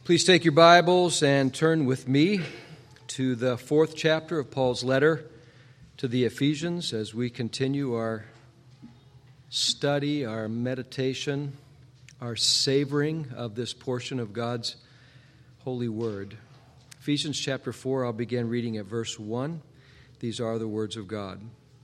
Please take your Bibles and turn with me to the 4th chapter of Paul's letter to the Ephesians as we continue our study, our meditation, our savoring of this portion of God's holy word. Ephesians chapter 4, I'll begin reading at verse 1. These are the words of God.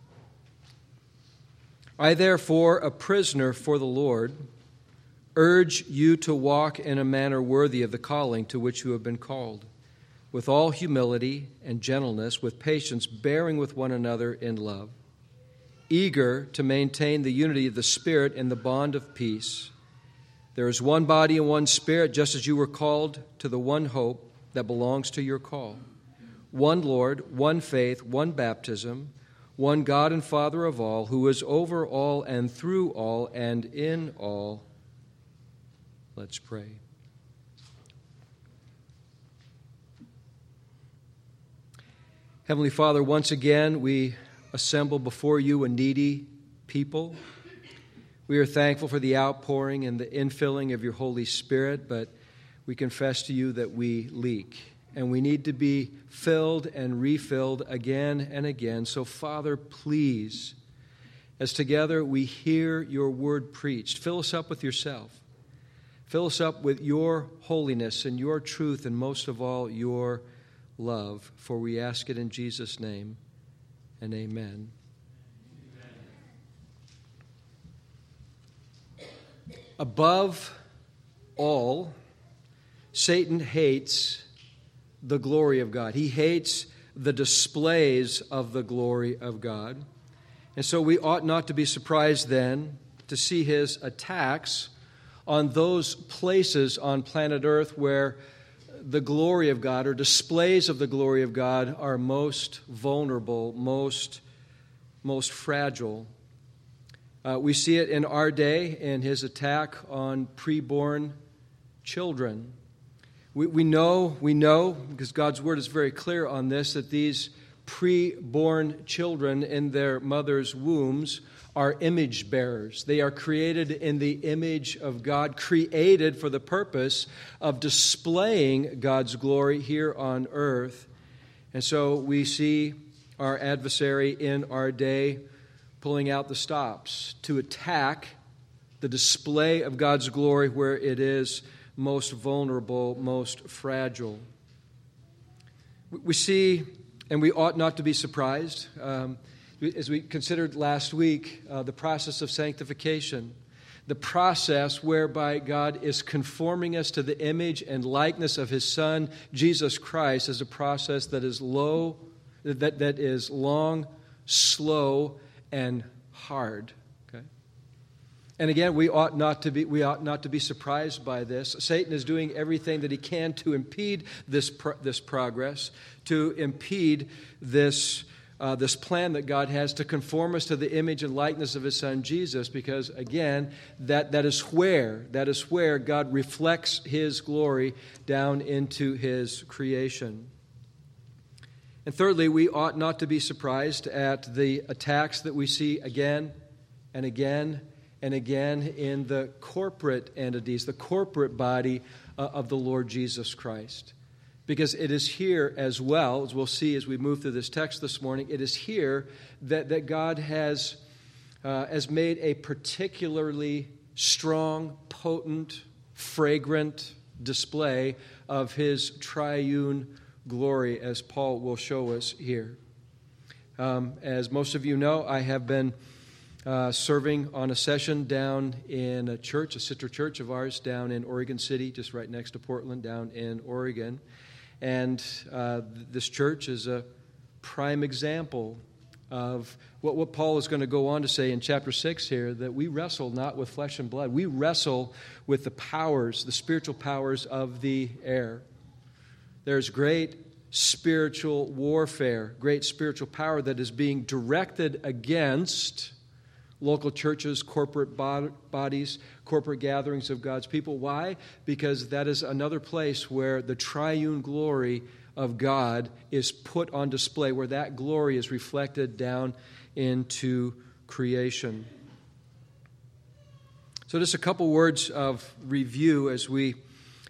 I, therefore, a prisoner for the Lord, urge you to walk in a manner worthy of the calling to which you have been called, with all humility and gentleness, with patience, bearing with one another in love, eager to maintain the unity of the Spirit in the bond of peace. There is one body and one Spirit, just as you were called to the one hope that belongs to your call. One Lord, one faith, one baptism, one God and Father of all, who is over all and through all and in all. Let's pray. Heavenly Father, once again we assemble before you a needy people. We are thankful for the outpouring and the infilling of your Holy Spirit, but we confess to you that we leak, and we need to be filled and refilled again and again. So, Father, please, as together we hear your word preached, fill us up with yourself. Fill us up with your holiness and your truth, and most of all, your love. For we ask it in Jesus' name, and amen. Above all, Satan hates the glory of God. He hates the displays of the glory of God. And so we ought not to be surprised then to see his attacks on those places on planet Earth where the glory of God or displays of the glory of God are most vulnerable, most fragile. We see it in our day in his attack on preborn children. We know, because God's word is very clear on this, that these preborn children in their mother's wombs are image bearers. They are created in the image of God, created for the purpose of displaying God's glory here on earth. And so we see our adversary in our day pulling out the stops to attack the display of God's glory where it is most vulnerable, most fragile. We see, and we ought not to be surprised, as we considered last week, the process of sanctification, the process whereby God is conforming us to the image and likeness of His Son, Jesus Christ, is a process that is that is long, slow, and hard. Okay? And again, we ought not to be surprised by this. Satan is doing everything that he can to impede this progress, to impede this plan that God has to conform us to the image and likeness of His Son Jesus, because again, that is where God reflects His glory down into His creation. And thirdly, we ought not to be surprised at the attacks that we see again and again and again in the corporate entities, the corporate body of the Lord Jesus Christ. Because it is here as well, as we'll see as we move through this text this morning, it is here that God has made a particularly strong, potent, fragrant display of His triune glory, as Paul will show us here. As most of you know, I have been serving on a session down in a church, a sister church of ours down in Oregon City, just right next to Portland, down in Oregon. And this church is a prime example of what Paul is going to go on to say in chapter 6 here, that we wrestle not with flesh and blood. We wrestle with the powers, the spiritual powers of the air. There's great spiritual warfare, great spiritual power that is being directed against local churches, corporate bodies, corporate gatherings of God's people. Why? Because that is another place where the triune glory of God is put on display, where that glory is reflected down into creation. So just a couple words of review as we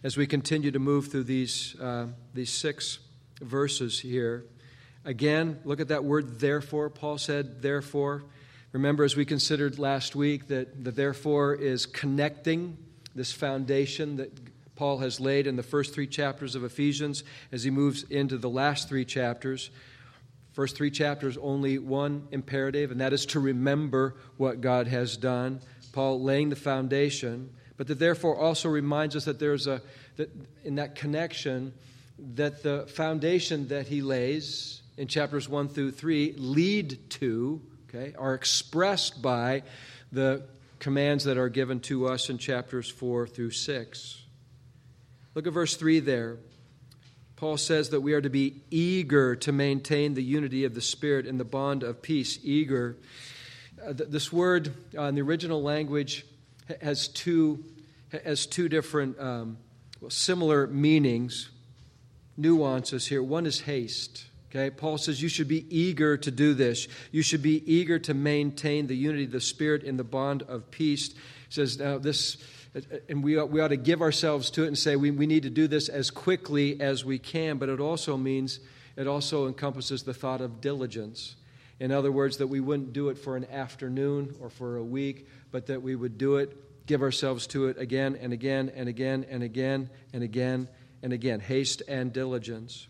as we continue to move through these 6 verses here. Again, look at that word therefore. Paul said therefore. Remember, as we considered last week, that the therefore is connecting this foundation that Paul has laid in the first 3 chapters of Ephesians as he moves into the last 3 chapters. First 3 chapters, only one imperative, and that is to remember what God has done. Paul laying the foundation, but that therefore also reminds us that there's that in that connection, that the foundation that he lays in chapters 1 through 3 lead to, are expressed by the commands that are given to us in chapters 4 through 6. Look at verse 3 there. Paul says that we are to be eager to maintain the unity of the Spirit in the bond of peace. Eager. This word in the original language has two different similar meanings, nuances here. One is haste. Paul says you should be eager to do this. You should be eager to maintain the unity of the Spirit in the bond of peace. He says now this, and we ought to give ourselves to it and say we need to do this as quickly as we can. But it also encompasses the thought of diligence. In other words, that we wouldn't do it for an afternoon or for a week, but that we would do it, give ourselves to it again and again and again and again and again and again. Haste and diligence.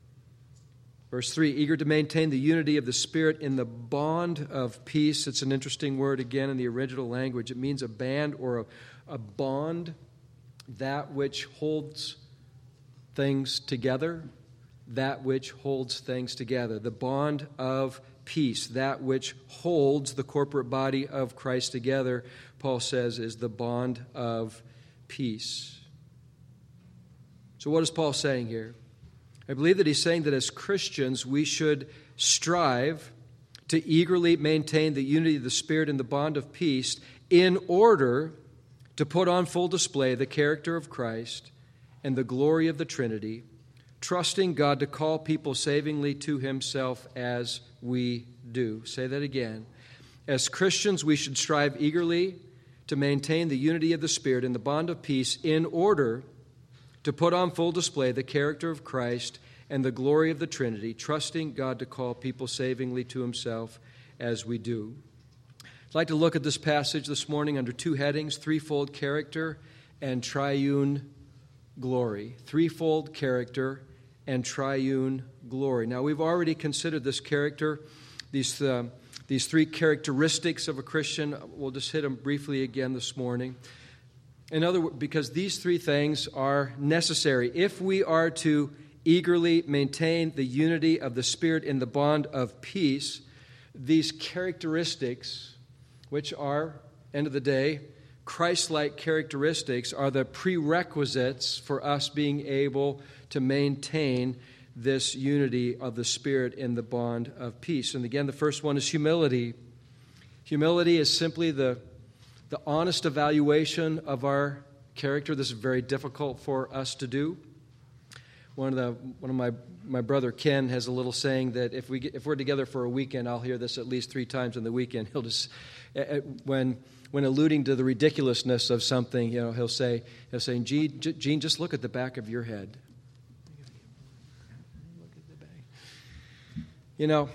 Verse 3, eager to maintain the unity of the Spirit in the bond of peace. It's an interesting word again in the original language. It means a band or a bond, that which holds things together, that which holds things together. The bond of peace, that which holds the corporate body of Christ together, Paul says, is the bond of peace. So what is Paul saying here? I believe that he's saying that as Christians, we should strive to eagerly maintain the unity of the Spirit in the bond of peace in order to put on full display the character of Christ and the glory of the Trinity, trusting God to call people savingly to Himself as we do. Say that again. As Christians, we should strive eagerly to maintain the unity of the Spirit in the bond of peace in order to put on full display the character of Christ and the glory of the Trinity, trusting God to call people savingly to Himself as we do. I'd like to look at this passage this morning under 2 headings, threefold character and triune glory. Threefold character and triune glory. Now, we've already considered this character, these 3 characteristics of a Christian. We'll just hit them briefly again this morning. In other words, because these 3 things are necessary. If we are to eagerly maintain the unity of the Spirit in the bond of peace, these characteristics, which are, end of the day, Christ-like characteristics, are the prerequisites for us being able to maintain this unity of the Spirit in the bond of peace. And again, the first one is humility. Humility is simply the honest evaluation of our character. This is very difficult for us to do. One of my brother Ken has a little saying that if we're together for a weekend, I'll hear this at least 3 times in the weekend. He'll just when alluding to the ridiculousness of something, he'll say, Gene, just look at the back of your head. Look at the back.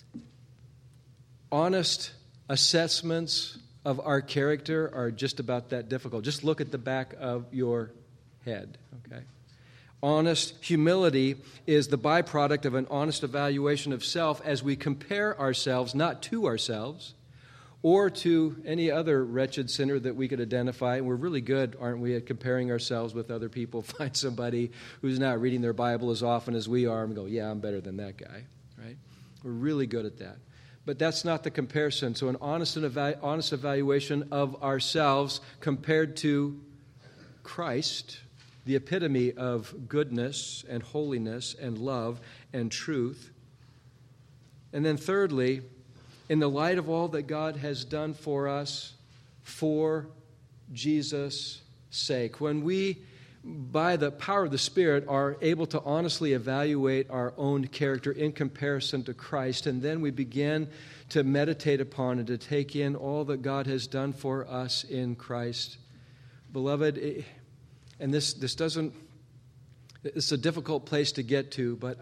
Honest assessments of our character are just about that difficult. Just look at the back of your head, okay? Honest humility is the byproduct of an honest evaluation of self as we compare ourselves, not to ourselves, or to any other wretched sinner that we could identify. And we're really good, aren't we, at comparing ourselves with other people. Find somebody who's not reading their Bible as often as we are and go, yeah, I'm better than that guy, right? We're really good at that. But that's not the comparison. So an honest evaluation of ourselves compared to Christ, the epitome of goodness and holiness and love and truth. And then thirdly, in the light of all that God has done for us for Jesus' sake, when we, by the power of the Spirit, are able to honestly evaluate our own character in comparison to Christ, and then we begin to meditate upon and to take in all that God has done for us in Christ. Beloved, and this doesn't, it's a difficult place to get to, but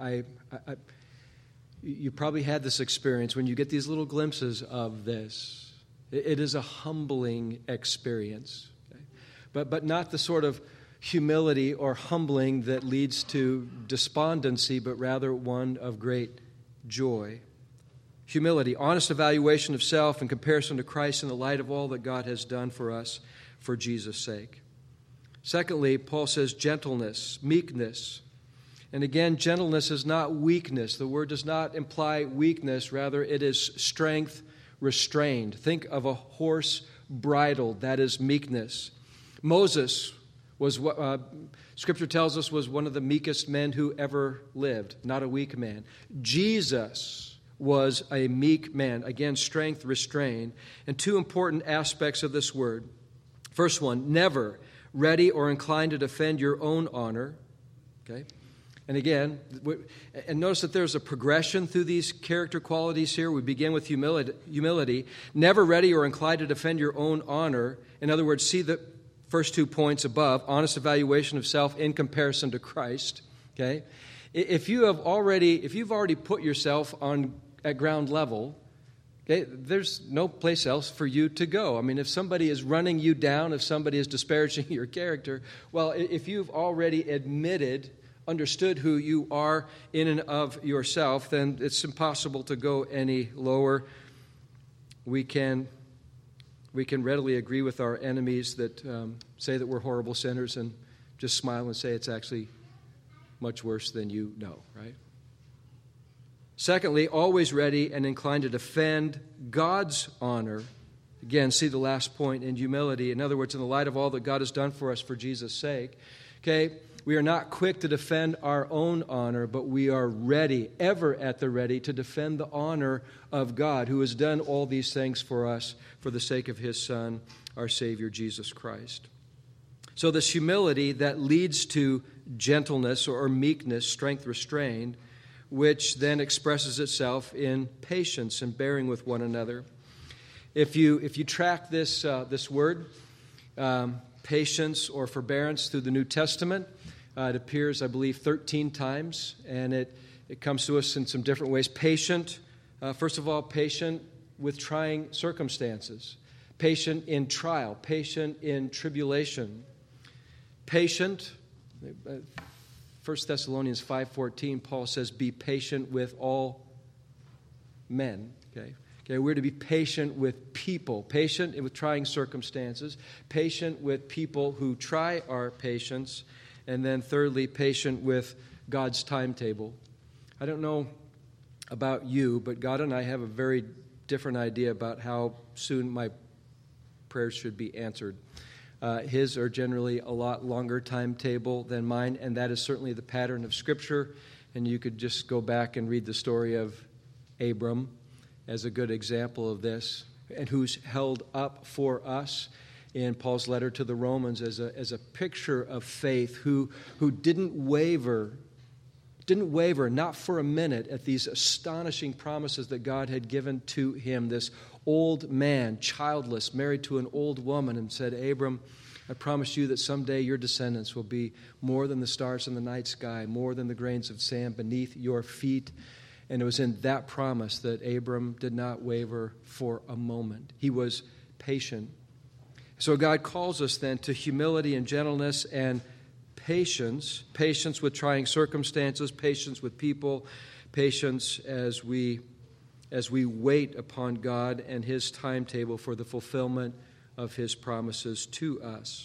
you probably had this experience when you get these little glimpses of this. It is a humbling experience, okay? But not the sort of humility or humbling that leads to despondency, but rather one of great joy. Humility, honest evaluation of self in comparison to Christ in the light of all that God has done for us for Jesus' sake. Secondly, Paul says gentleness, meekness. And again, gentleness is not weakness. The word does not imply weakness. Rather, it is strength restrained. Think of a horse bridled. That is meekness. Moses was what Scripture tells us was one of the meekest men who ever lived, not a weak man. Jesus was a meek man. Again, strength restrained. And two important aspects of this word. First one, never ready or inclined to defend your own honor. Okay? And again, and notice that there's a progression through these character qualities here. We begin with humility. Never ready or inclined to defend your own honor. In other words, see the first 2 points above. Honest evaluation of self in comparison to Christ. Okay? If you've already put yourself at ground level, okay, there's no place else for you to go. I mean, if somebody is running you down, if somebody is disparaging your character, well, if you've already understood who you are in and of yourself, then it's impossible to go any lower. We can readily agree with our enemies that say that we're horrible sinners and just smile and say it's actually much worse than you know, right? Secondly, always ready and inclined to defend God's honor. Again, see the last point in humility. In other words, in the light of all that God has done for us for Jesus' sake. Okay, we are not quick to defend our own honor, but we are ready, ever at the ready, to defend the honor of God, who has done all these things for us for the sake of His Son, our Savior, Jesus Christ. So this humility that leads to gentleness or meekness, strength restrained, which then expresses itself in patience and bearing with one another. If you track this word, patience or forbearance through the New Testament, it appears, I believe, 13 times, and it comes to us in some different ways. Patient, first of all, patient with trying circumstances, patient in trial, patient in tribulation, patient. 1 Thessalonians 5:14, Paul says, be patient with all men. Okay, we're to be patient with people, patient with trying circumstances, patient with people who try our patience, and then thirdly, patient with God's timetable. I don't know about you, but God and I have a very different idea about how soon my prayers should be answered. His are generally a lot longer timetable than mine, and that is certainly the pattern of Scripture. And you could just go back and read the story of Abram as a good example of this, and who's held up for us in Paul's letter to the Romans as a picture of faith, who didn't waver, not for a minute, at these astonishing promises that God had given to him. This old man, childless, married to an old woman, and said, Abram, I promise you that someday your descendants will be more than the stars in the night sky, more than the grains of sand beneath your feet. And it was in that promise that Abram did not waver for a moment. He was patient. So God calls us then to humility and gentleness and patience, patience with trying circumstances, patience with people, patience as we wait upon God and His timetable for the fulfillment of His promises to us.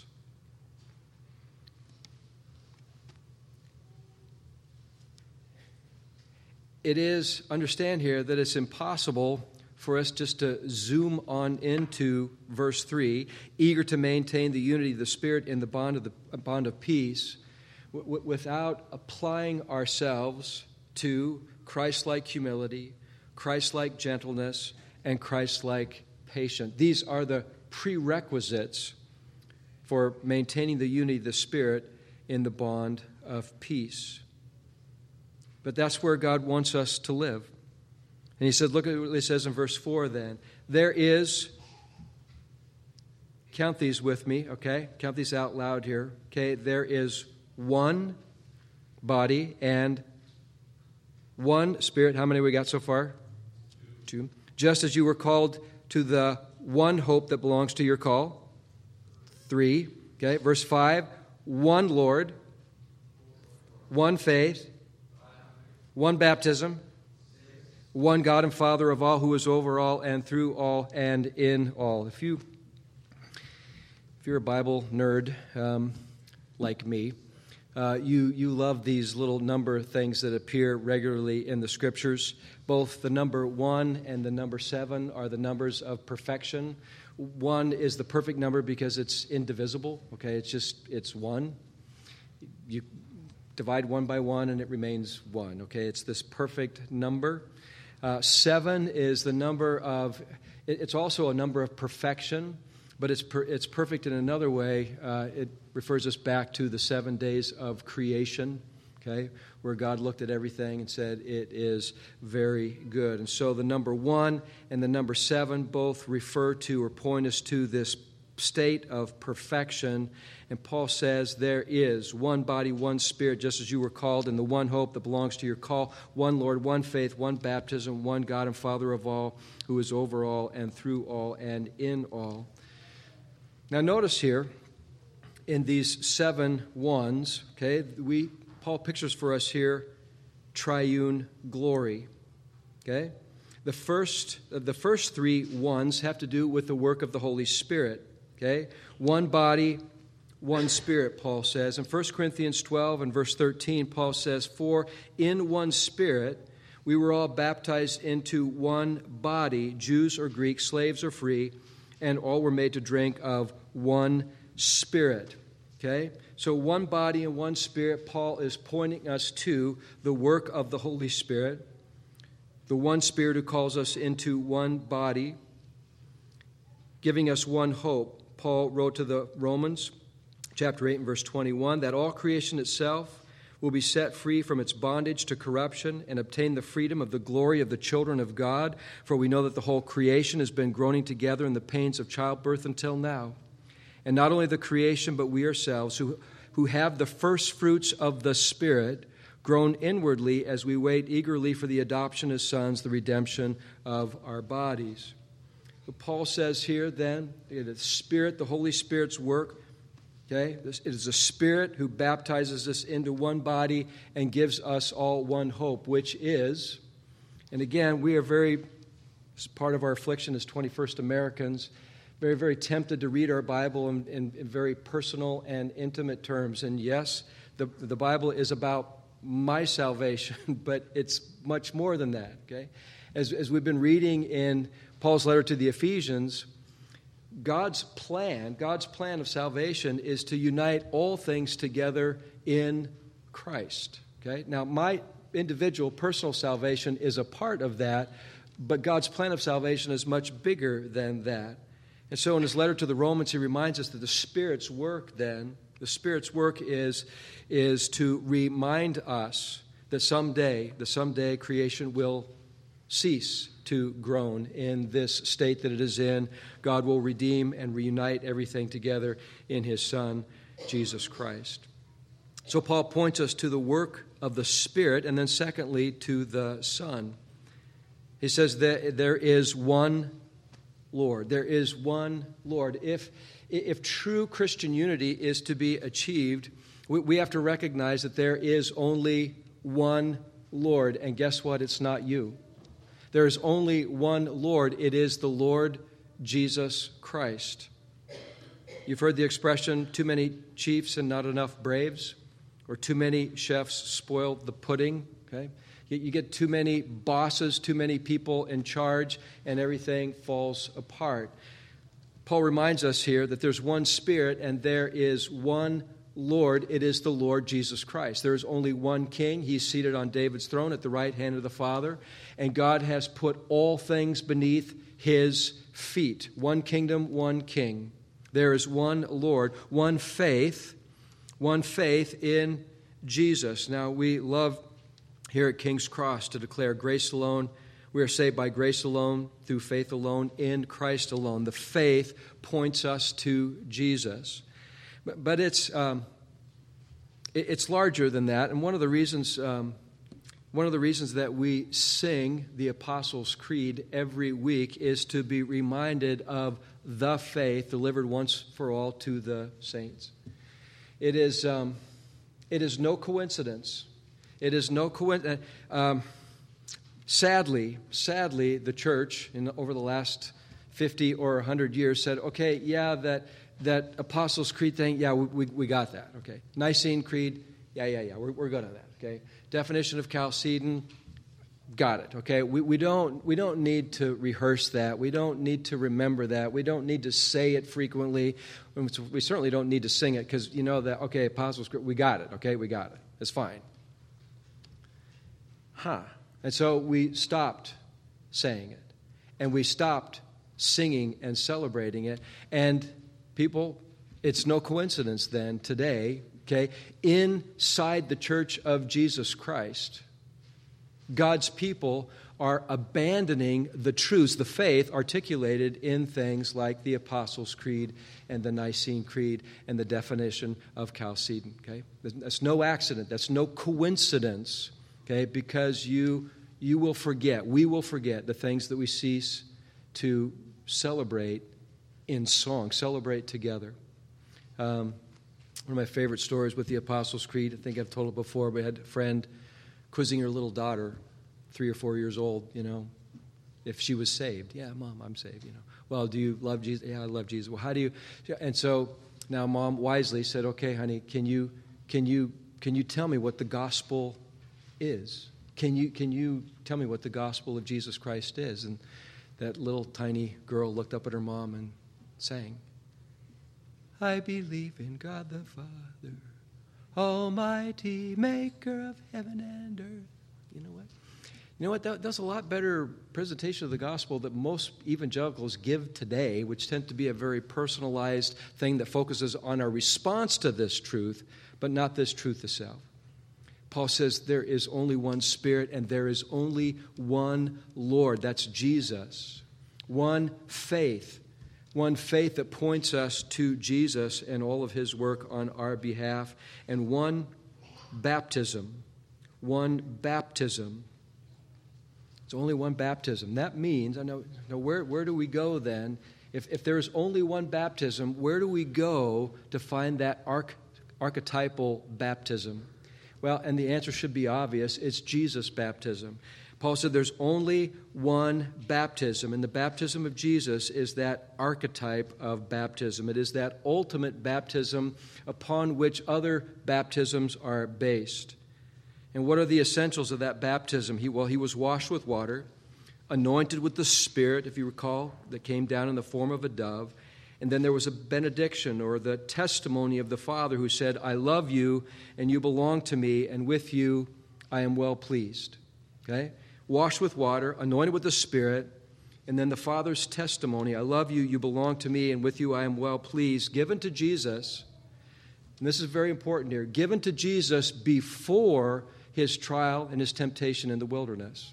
It is, understand here, that it's impossible for us just to zoom on into verse 3, eager to maintain the unity of the Spirit in the bond of peace, without applying ourselves to Christ-like humility, Christ-like gentleness, and Christ-like patience. These are the prerequisites for maintaining the unity of the Spirit in the bond of peace. But that's where God wants us to live. And He said, look at what He says in verse 4 then. count these with me, okay? Count these out loud here. Okay, there is one body and one Spirit. How many we got so far? Two. Just as you were called to the one hope that belongs to your call. 3. Okay, verse 5. One Lord, one faith, one baptism, one God and Father of all, who is over all and through all and in all. If you're a Bible nerd like me, you love these little number things that appear regularly in the Scriptures. Both the number 1 and the number 7 are the numbers of perfection. 1 is the perfect number because it's indivisible. Okay, it's 1. You divide 1 by 1 and it remains 1. Okay, it's this perfect number. 7 is the number of, it's also a number of perfection, but it's perfect in another way. It refers us back to the 7 days of creation, okay, where God looked at everything and said it is very good. And so the number 1 and the number 7 both refer to or point us to this state of perfection. And Paul says there is one body, one Spirit, just as you were called, in the one hope that belongs to your call, one Lord, one faith, one baptism, one God and Father of all, who is over all and through all and in all. Now notice here, in these 7 ones, okay, Paul pictures for us here triune glory. Okay? The first 3 ones have to do with the work of the Holy Spirit. Okay? One body, one Spirit, Paul says. In 1 Corinthians 12 and verse 13, Paul says, "For in one Spirit we were all baptized into one body, Jews or Greeks, slaves or free, and all were made to drink of one Spirit." Okay? So one body and one Spirit, Paul is pointing us to the work of the Holy Spirit, the one Spirit who calls us into one body, giving us one hope. Paul wrote to the Romans, chapter 8 and verse 21, that all creation itself will be set free from its bondage to corruption and obtain the freedom of the glory of the children of God. For we know that the whole creation has been groaning together in the pains of childbirth until now. And not only the creation, but we ourselves, who have the first fruits of the Spirit, groan inwardly as we wait eagerly for the adoption as sons, the redemption of our bodies. But Paul says here then, the Spirit, the Holy Spirit's work, okay, it is the Spirit who baptizes us into one body and gives us all one hope, which is, and again, we are very, as part of our affliction as 21st Americans, very, very tempted to read our Bible in very personal and intimate terms. And yes, the Bible is about my salvation, but it's much more than that, okay? As we've been reading in Paul's letter to the Ephesians, God's plan of salvation is to unite all things together in Christ, okay? Now, my individual personal salvation is a part of that, but God's plan of salvation is much bigger than that. And so in his letter to the Romans, he reminds us that the Spirit's work is to remind us that someday creation will cease to groan in this state that it is in. God will redeem and reunite everything together in his Son, Jesus Christ. So Paul points us to the work of the Spirit, and then secondly, to the Son. He says that there is one Lord. There is one Lord. If true Christian unity is to be achieved, we have to recognize that there is only one Lord. And guess what? It's not you. There is only one Lord. It is the Lord Jesus Christ. You've heard the expression, too many chiefs and not enough braves, or too many chefs spoil the pudding, okay? You get too many bosses, too many people in charge, and everything falls apart. Paul reminds us here that there's one Spirit and there is one Lord. It is the Lord Jesus Christ. There is only one King. He's seated on David's throne at the right hand of the Father, and God has put all things beneath his feet. One kingdom, one King. There is one Lord, one faith in Jesus. Now, we love here at King's Cross to declare grace alone, We are saved by grace alone, through faith alone, in Christ alone. The faith points us to Jesus. But it's larger than that, and one of the reasons that we sing the Apostles' Creed every week is to be reminded of the faith delivered once for all to the saints. It is no coincidence. It is no coincidence. Sadly, the church over the last 50 or 100 years said, okay, yeah, that Apostles' Creed thing, yeah, we got that. Okay, Nicene Creed, yeah, we're good on that. Okay, definition of Chalcedon, got it. Okay, we don't need to rehearse that. We don't need to remember that. We don't need to say it frequently. We certainly don't need to sing it because you know that. Okay, Apostles' Creed, we got it. Okay, we got it. It's fine. And so we stopped saying it, and we stopped singing and celebrating it. And people, it's no coincidence then today, okay, inside the Church of Jesus Christ, God's people are abandoning the truths, the faith articulated in things like the Apostles' Creed and the Nicene Creed and the definition of Chalcedon. Okay, that's no accident. That's no coincidence. Okay, because you will forget, we will forget the things that we cease to celebrate in song, celebrate together. One of my favorite stories with the Apostles' Creed, I think I've told it before, we had a friend quizzing her little daughter, 3 or 4 years old, if she was saved. Yeah, Mom, I'm saved, Well, do you love Jesus? Yeah, I love Jesus. Well, how do you? And so now Mom wisely said, okay, honey, can you tell me what the gospel is? Can you tell me what the gospel of Jesus Christ is? And that little tiny girl looked up at her mom and sang, I believe in God the Father, Almighty, maker of heaven and earth. You know what? That's a lot better presentation of the gospel that most evangelicals give today, which tend to be a very personalized thing that focuses on our response to this truth, but not this truth itself. Paul says there is only one Spirit and there is only one Lord. That's Jesus. One faith that points us to Jesus and all of his work on our behalf, and one baptism. One baptism. It's only one baptism. That means, where do we go then? If there is only one baptism, where do we go to find that archetypal baptism? Well, and the answer should be obvious. It's Jesus' baptism. Paul said there's only one baptism, and the baptism of Jesus is that archetype of baptism. It is that ultimate baptism upon which other baptisms are based. And what are the essentials of that baptism? He was washed with water, anointed with the Spirit, if you recall, that came down in the form of a dove. And then there was a benediction, or the testimony of the Father who said, I love you, and you belong to me, and with you I am well pleased. Okay? Washed with water, anointed with the Spirit, and then the Father's testimony, I love you, you belong to me, and with you I am well pleased, given to Jesus. And this is very important here, given to Jesus before his trial and his temptation in the wilderness.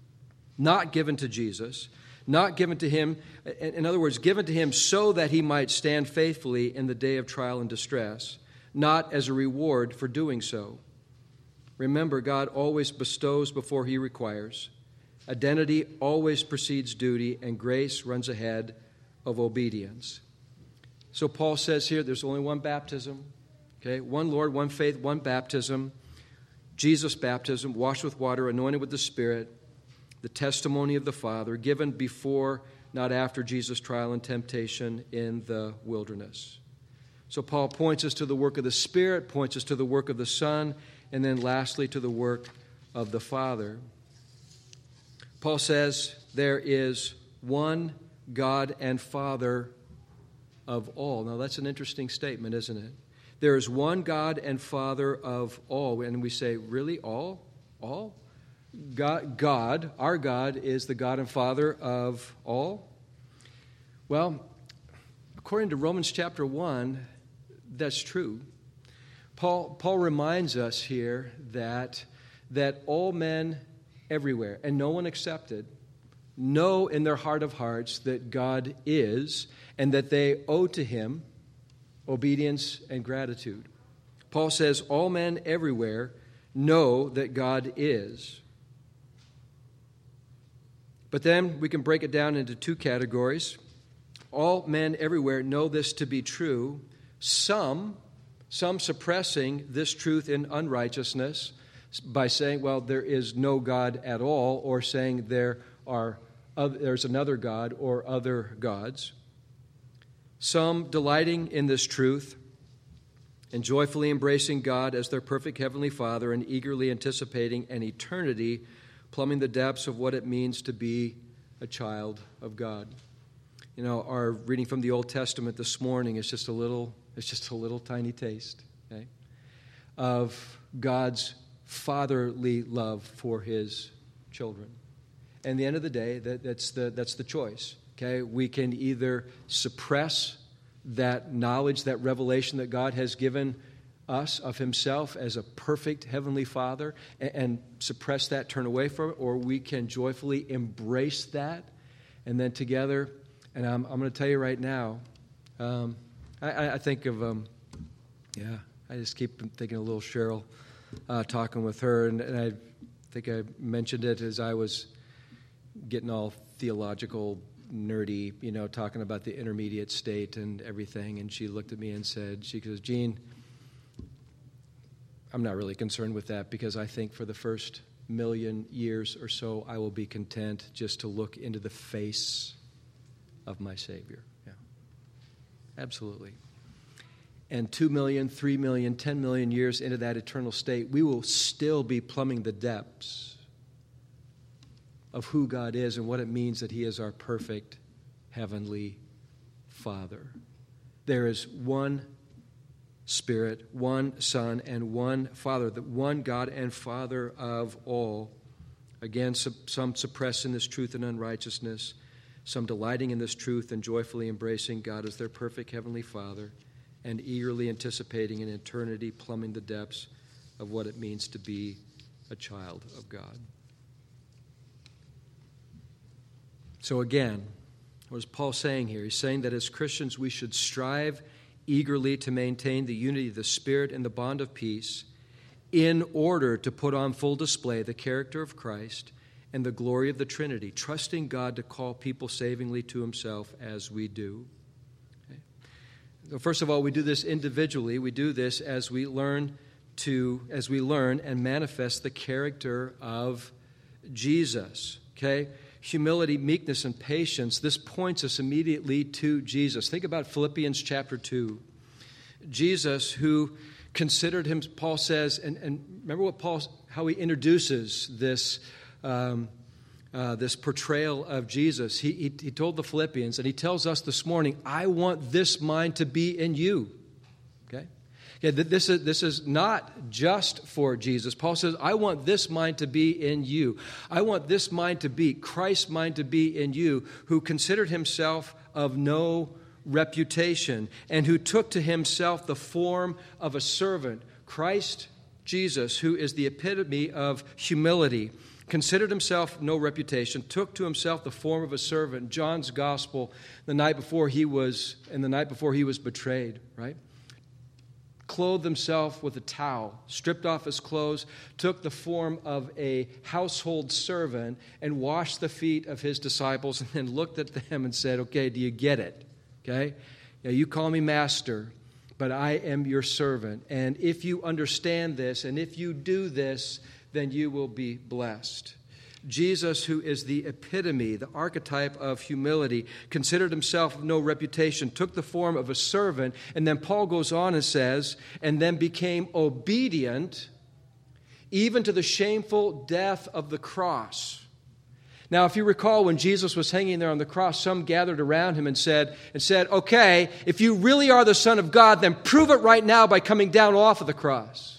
Not given to Jesus. Not given to him, in other words, given to him so that he might stand faithfully in the day of trial and distress, not as a reward for doing so. Remember, God always bestows before he requires. Identity always precedes duty, and grace runs ahead of obedience. So Paul says here there's only one baptism, okay? One Lord, one faith, one baptism. Jesus' baptism, washed with water, anointed with the Spirit. The testimony of the Father, given before, not after Jesus' trial and temptation in the wilderness. So Paul points us to the work of the Spirit, points us to the work of the Son, and then lastly to the work of the Father. Paul says there is one God and Father of all. Now that's an interesting statement, isn't it? There is one God and Father of all. And we say, really, all? All? God, our God, is the God and Father of all? Well, according to Romans chapter 1, that's true. Paul reminds us here that all men everywhere, and no one excepted, know in their heart of hearts that God is and that they owe to him obedience and gratitude. Paul says all men everywhere know that God is. But then we can break it down into two categories. All men everywhere know this to be true. Some suppressing this truth in unrighteousness by saying, well, there is no God at all, or saying there's another God or other gods. Some delighting in this truth and joyfully embracing God as their perfect Heavenly Father and eagerly anticipating an eternity, plumbing the depths of what it means to be a child of God. You know, our reading from the Old Testament this morning is just a little tiny taste, okay, of God's fatherly love for his children. And at the end of the day, that's the choice. Okay, we can either suppress that knowledge, that revelation that God has given us of himself as a perfect heavenly Father and suppress that, turn away from it, or we can joyfully embrace that, and then together, and I'm going to tell you right now, I think of, I just keep thinking of little Cheryl, talking with her, and I think I mentioned it as I was getting all theological, nerdy, you know, talking about the intermediate state and everything, and she looked at me and said, she goes, Gene, I'm not really concerned with that because I think for the first 1,000,000 years or so, I will be content just to look into the face of my Savior. Yeah, absolutely. And 2 million, 3 million, 10 million years into that eternal state, we will still be plumbing the depths of who God is and what it means that he is our perfect heavenly Father. There is one Spirit, one Son, and one Father, the one God and Father of all. Again, some suppressing this truth in unrighteousness, some delighting in this truth and joyfully embracing God as their perfect heavenly Father, and eagerly anticipating an eternity, plumbing the depths of what it means to be a child of God. So again, what is Paul saying here? He's saying that as Christians we should strive eagerly to maintain the unity of the Spirit and the bond of peace in order to put on full display the character of Christ and the glory of the Trinity, trusting God to call people savingly to himself as we do. Okay. So first of all, we do this individually. We do this as we learn and manifest the character of Jesus. Okay? Humility, meekness, and patience, this points us immediately to Jesus. Think about Philippians chapter 2. Jesus, who considered him, Paul says, and remember how he introduces this this portrayal of Jesus. He told the Philippians, and he tells us this morning, I want this mind to be in you. Okay? Yeah, this is not just for Jesus. Paul says, I want this mind to be in you. I want this mind to be, Christ's mind to be in you, who considered himself of no reputation and who took to himself the form of a servant. Christ Jesus, who is the epitome of humility, considered himself no reputation, took to himself the form of a servant. John's gospel, the night before he was betrayed, right? Clothed himself with a towel, stripped off his clothes, took the form of a household servant, and washed the feet of his disciples, and then looked at them and said, okay, do you get it? Okay? Now, you call me master, but I am your servant. And if you understand this, and if you do this, then you will be blessed. Jesus, who is the epitome, the archetype of humility, considered himself of no reputation, took the form of a servant, and then Paul goes on and says, and then became obedient even to the shameful death of the cross. Now, if you recall, when Jesus was hanging there on the cross, some gathered around him and said, okay, if you really are the Son of God, then prove it right now by coming down off of the cross.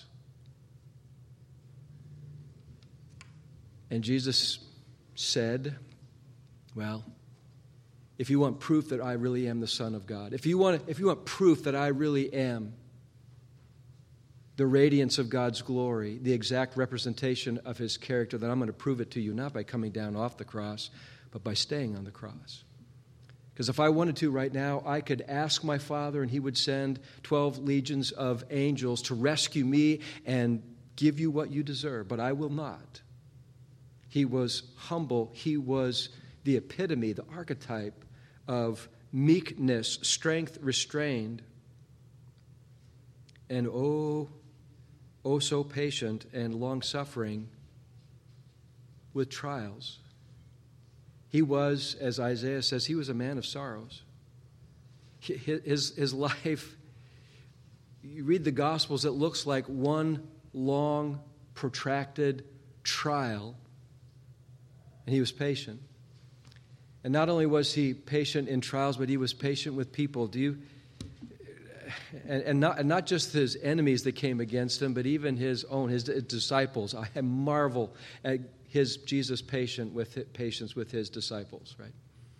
And Jesus said, well, if you want proof that I really am the Son of God, if you want proof that I really am the radiance of God's glory, the exact representation of his character, then I'm going to prove it to you, not by coming down off the cross, but by staying on the cross. Because if I wanted to right now, I could ask my Father and He would send 12 legions of angels to rescue me and give you what you deserve, but I will not. He was humble. He was the epitome, the archetype of meekness, strength restrained, and oh so patient and long-suffering with trials. He was, as Isaiah says, he was a man of sorrows. His life, you read the Gospels, it looks like one long, protracted trial, and he was patient. And not only was he patient in trials, but he was patient with people. And not just his enemies that came against him, but even his disciples. I marvel at Jesus' patience with his disciples, right?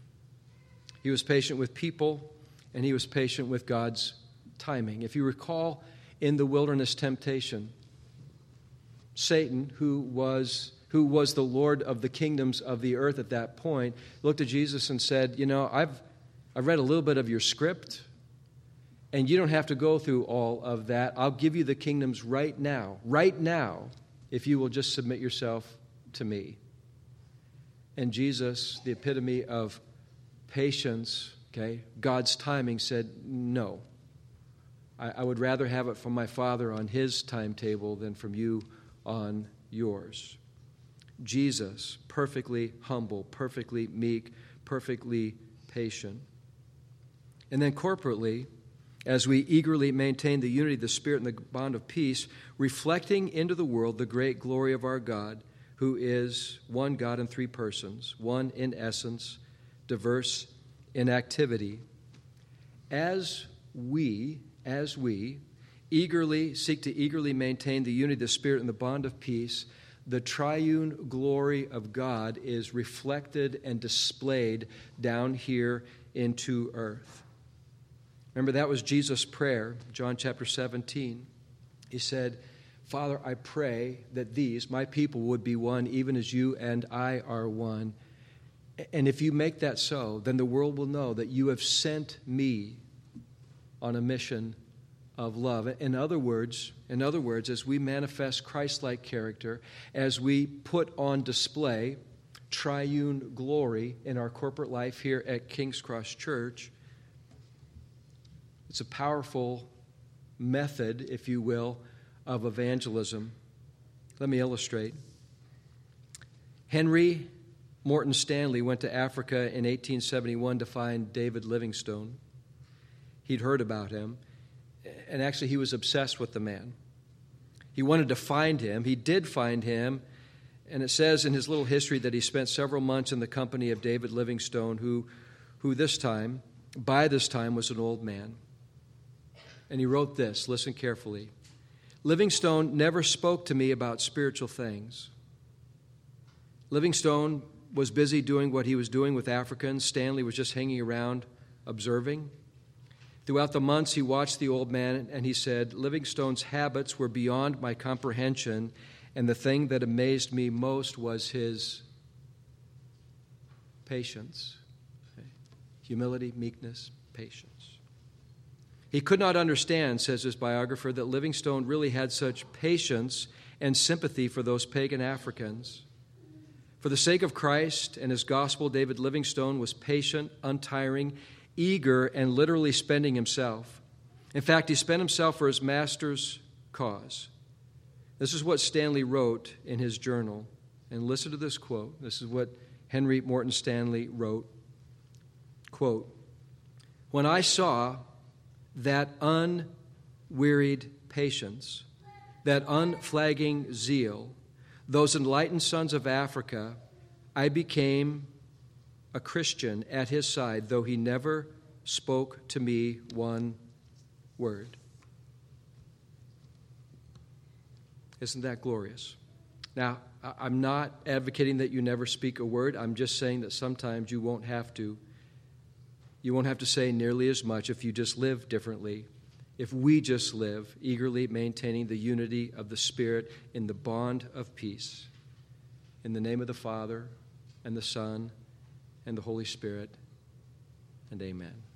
He was patient with people, and he was patient with God's timing. If you recall in the wilderness temptation, Satan, who was the Lord of the kingdoms of the earth at that point, looked at Jesus and said, I've read a little bit of your script, and you don't have to go through all of that. I'll give you the kingdoms right now, if you will just submit yourself to me. And Jesus, the epitome of patience, God's timing, said, no. I would rather have it from my Father on His timetable than from you on yours. Jesus, perfectly humble, perfectly meek, perfectly patient. And then corporately, as we eagerly maintain the unity of the Spirit and the bond of peace, reflecting into the world the great glory of our God, who is one God in three persons, one in essence, diverse in activity, as we eagerly seek to eagerly maintain the unity of the Spirit and the bond of peace, the triune glory of God is reflected and displayed down here into earth. Remember, that was Jesus' prayer, John chapter 17. He said, Father, I pray that these, my people, would be one, even as you and I are one. And if you make that so, then the world will know that you have sent me on a mission of love. In other words, as we manifest Christ-like character, as we put on display triune glory in our corporate life here at King's Cross Church, it's a powerful method, if you will, of evangelism. Let me illustrate. Henry Morton Stanley went to Africa in 1871 to find David Livingstone. He'd heard about him, and actually he was obsessed with the man. He wanted to find him. He did find him, and it says in his little history that he spent several months in the company of David Livingstone, who by this time was an old man. And he wrote this, listen carefully. Livingstone never spoke to me about spiritual things. Livingstone was busy doing what he was doing with Africans. Stanley was just hanging around observing. Throughout the months, he watched the old man, and he said, Livingstone's habits were beyond my comprehension, and the thing that amazed me most was his patience. Okay. Humility, meekness, patience. He could not understand, says his biographer, that Livingstone really had such patience and sympathy for those pagan Africans. For the sake of Christ and His gospel, David Livingstone was patient, untiring, eager, and literally spending himself. In fact, he spent himself for his master's cause. This is what Stanley wrote in his journal. And listen to this quote. This is what Henry Morton Stanley wrote. Quote, when I saw that unwearied patience, that unflagging zeal, those enlightened sons of Africa, I became a Christian at his side, though he never spoke to me one word. Isn't that glorious? Now, I'm not advocating that you never speak a word. I'm just saying that sometimes you won't have to. You won't have to say nearly as much if you just live differently. If we just live eagerly maintaining the unity of the Spirit in the bond of peace. In the name of the Father, and the Son, and the Holy Spirit. And amen.